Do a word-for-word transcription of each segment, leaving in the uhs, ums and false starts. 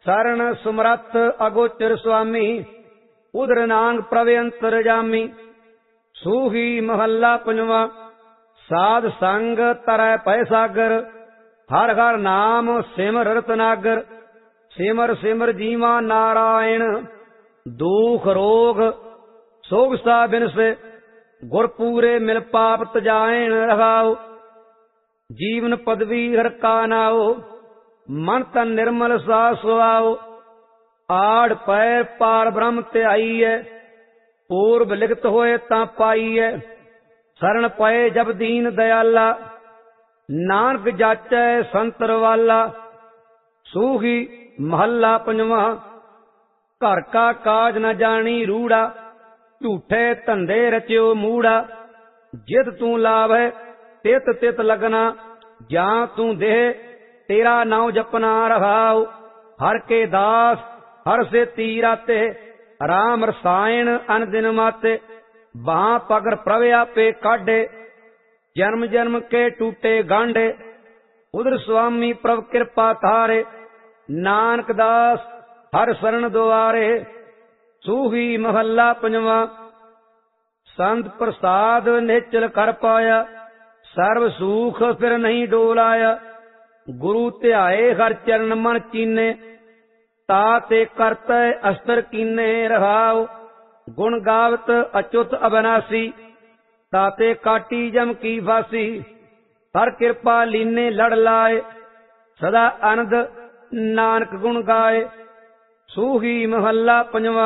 सरन सुमरथ अगोचर स्वामी, उदर नांग प्रवे अंतर जामी। सूही महला पंजवा, साध संग तरह पै सागर, हर हर नाम सिमर रतनागर। सिमर सिमर जीवा नारायण, दुख रोग सोग सा बिनसे, गुर पूरे मिल पाप तजायण रहाओ। जीवन पदवी हर का नाओ, मन तन निर्मल सा सुआओ। आड़ पैर पार ब्रह्म ते आई है, पूर्व लिखत होए ता पाई है। शरण पए जब दीन दयाला, नानक जाचै संतर वाला। सूही महला पंजवा, घर का काज न जानी रूड़ा, झूठे धंधे रच्यो मूड़ा। जित तू लावै तित तित लगना, जां तू देह तेरा नाव जपना रहाओ। हर के दास हर से तीराते, राम रसायन अन दिन माते। बां पगर प्रभ आपे काढे, जन्म जन्म के टूटे गांडे। उधर स्वामी प्रभ कृपा थारे, नानक दास हर शरण द्वारे। सूही महला पंजवा, संत प्रसाद निचल कर पाया, सर्व सुख फिर नहीं डोलाया। गुरु ध्याए हर चरण मन चीने, ताते करते अस्तर कीने रहाओ। गुण गावत अच्युत अविनाशी, ताते काटी जम की फांसी। हर कृपा लीने लड़ लाए, सदा आनंद नानक गुण गाए। सूही महला पंजवा,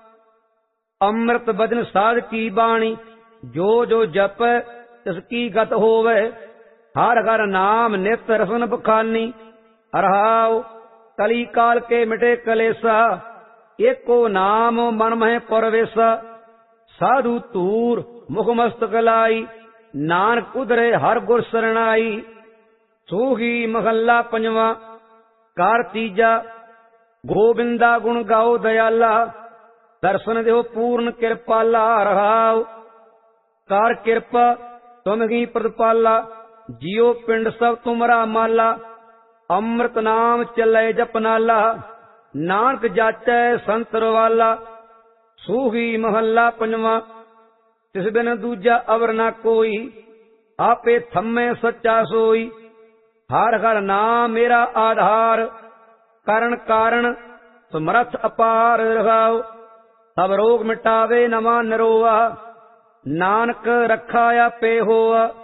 अमृत बदन साध की बाणी, जो जो जप तिसकी गत होवे। हर हर नाम नित रसन बखानी, रहाओ कली काल के मिटे कलेसा। एको नाम मन मह परवेसा, साधु तूर मुख मस्तक लाई। नानक उधरे हर गुर सरणाई। सूही महला पंजवा, कार तीजा, गोबिंदा गुण गाओ दयाला। दर्शन देव पूर्ण कृपाला रहाओ। कार कृपा तुम ही प्रतिपाला, जियो पिंड सब तुमरा माला। अमृत नाम चले जपनाला, नानक जाचै संतर वाला। सूही महला पंजवा, तिस बिन दूजा अवर ना कोई, आपे थम्मे सच्चा सोई। हर हर नाम मेरा आधार, करण कारण समरथ अपार रहाओ। सब रोग मिटावे नवा नरोआ, नानक रखा आपे होआ।